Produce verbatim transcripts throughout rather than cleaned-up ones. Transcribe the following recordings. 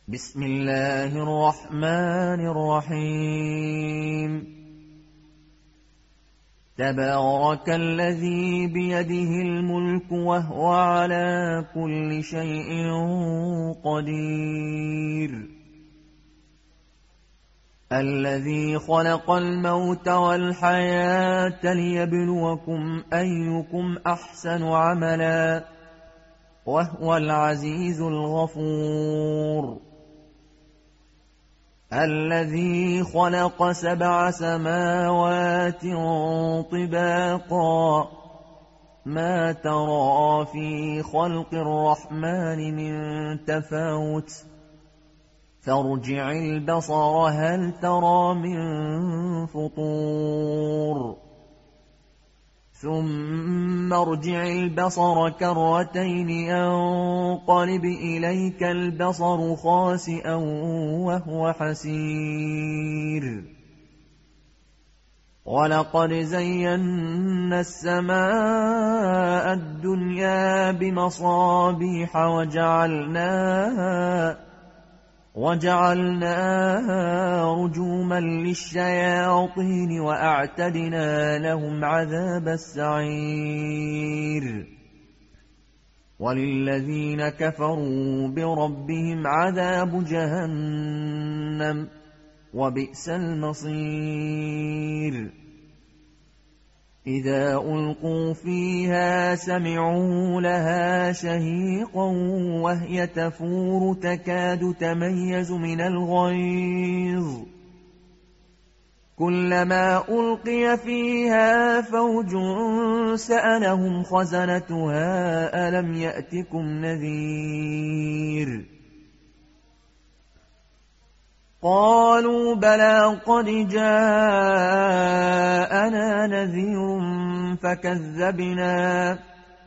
بسم الله الرحمن الرحيم تبارك الذي بيده الملك وهو على كل شيء قدير الذي خلق الموت والحياة ليبلوكم أيكم أحسن عملا وهو العزيز الغفور الذي خلق سبع سماوات طباقا ما ترى في خلق الرحمن من تفاوت فارجع البصر هل ترى من فطور ثم ارجع البصر كرتين ينقلب إليك البصر خاسئا وهو حسير ولقد زينا السماء الدنيا بمصابيح وجعلناها وجعلناها رجوما للشياطين وأعتدنا لهم عذاب السعير وللذين كفروا بربهم عذاب جهنم وبئس المصير إذا ألقوا فيها سمعوا لها شهيقا وهي تفور تكاد تميز من الغيظ كلما ألقي فيها فوج سألهم خزنتها ألم يأتكم نذير قالوا بلى قد جاءنا نذير فكذبنا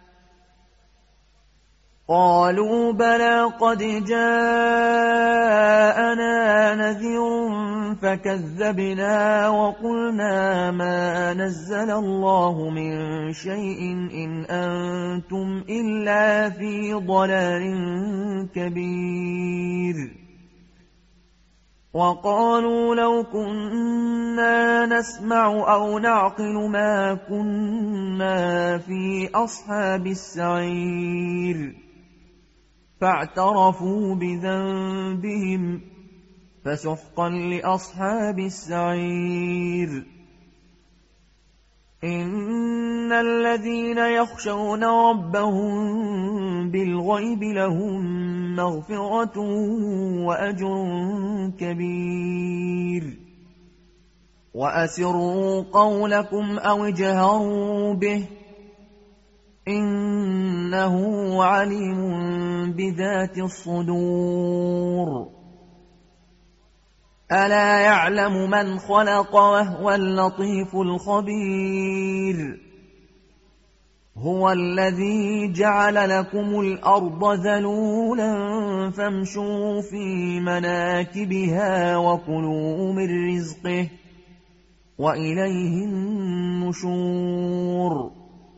قالوا بلى قد جاءنا نذير فكذبنا وقلنا ما نزل الله من شيء إن أنتم إلا في ضلال كبير وقالوا لو كنا نسمع أو نعقل ما كنا في أصحاب السعير فاعترفوا بذنبهم فسحقا لأصحاب السعير إن الذين يخشون ربهم بالغيب لهم مغفرة وأجر كبير وأسروا قولكم أو اجهروا به إنه عليم بذات الصدور ألا يعلم من خلق وهو اللطيف الخبير هو الذي جعل لكم الأرض ذلولا فامشوا في مناكبها وكلوا من رزقه وإليه النشور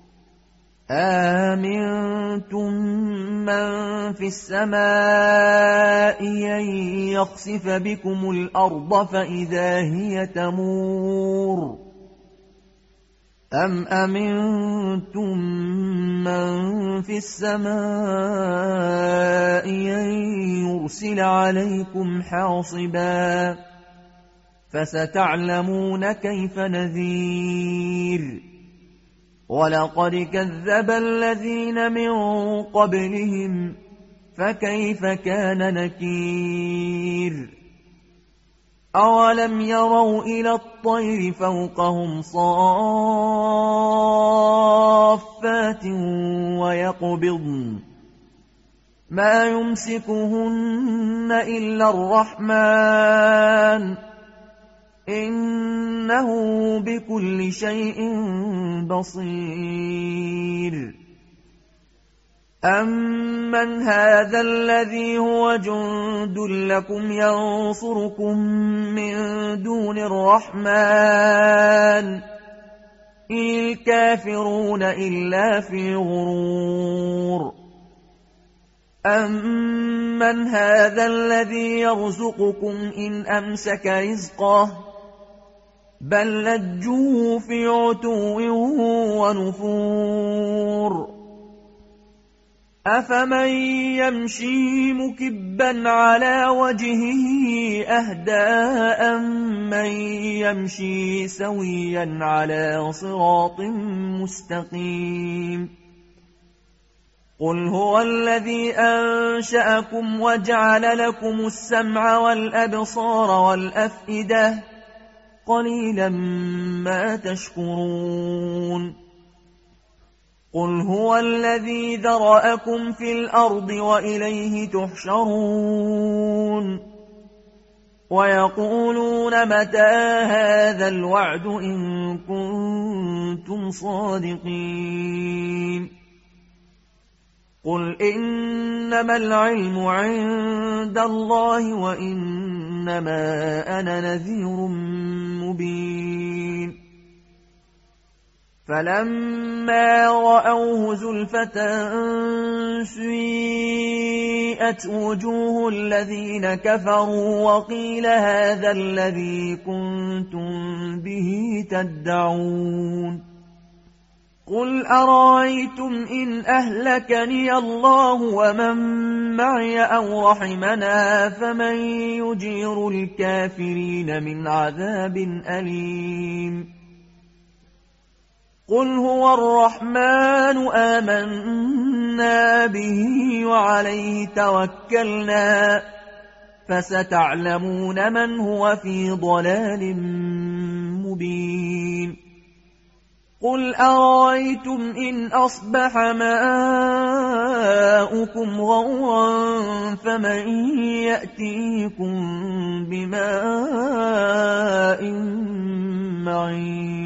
آمنتم من في السماء أن يخسف بكم الأرض فإذا هي تمور أم أمنتم من في السماء أن يرسل عليكم حاصبا فستعلمون كيف نذير ولقد كذب الذين من قبلهم فكيف كان نكير أولم يروا إلى الطير فوقهم صافات ويقبضن ما يمسكهن إلا الرحمن إنه بكل شيء بصير أمن هذا الذي هو جند لكم ينصركم من دون الرحمن إن الكافرون إلا في غرور أَمَّنْ هَذَا الَّذِي يَرْزُقُكُمْ إِنْ أَمْسَكَ رِزْقَهُ بَل لَّجُّوا فِي عُتُوٍّ وَنُفُورٍ أَفَمَن يَمْشِي مُكِبًّا عَلَى وَجْهِهِ أَهْدَىٰ أَمَّن يَمْشِي سَوِيًّا عَلَى صِرَاطٍ مُّسْتَقِيمٍ قُلْ هُوَ الَّذِي أَنشَأَكُمْ وَجَعَلَ لَكُمُ السَّمْعَ وَالْأَبْصَارَ وَالْأَفْئِدَةَ قَلِيلًا مَا تَشْكُرُونَ قُلْ هُوَ الَّذِي ذَرَأَكُمْ فِي الْأَرْضِ وَإِلَيْهِ تُحْشَرُونَ وَيَقُولُونَ مَتَىٰ هَٰذَا الْوَعْدُ إِن كُنتُمْ صَادِقِينَ قُلْ إِنَّمَا الْعِلْمُ عِندَ اللَّهِ وَإِنَّمَا أَنَا نَذِيرٌ مُّبِينٌ فَلَمَّا رَأَوْهُ زُلْفَةً سِيئَتْ وُجُوهُ الَّذِينَ كَفَرُوا وَقِيلَ هَٰذَا الَّذِي كُنتُم بِهِ تَدَّعُونَ قُلْ أَرَأَيْتُمْ إِنْ أَهْلَكَنِيَ اللَّهُ وَمَن مَّعِيَ أَوْ رَحِمَنَا فَمَن يُجِيرُ الْكَافِرِينَ مِنْ عَذَابٍ أَلِيمٍ قُلْ هُوَ الرَّحْمَٰنُ آمَنَّا بِهِ وَعَلَيْهِ تَوَكَّلْنَا فَسَتَعْلَمُونَ مَنْ هُوَ فِي ضَلَالٍ مُّبِينٍ قُلْ أَرَأَيْتُمْ إِنْ أَصْبَحَ مَاؤُكُمْ غَوْرًا فَمَن يَأْتِيكُم بِمَاءٍ مَّعِينٍ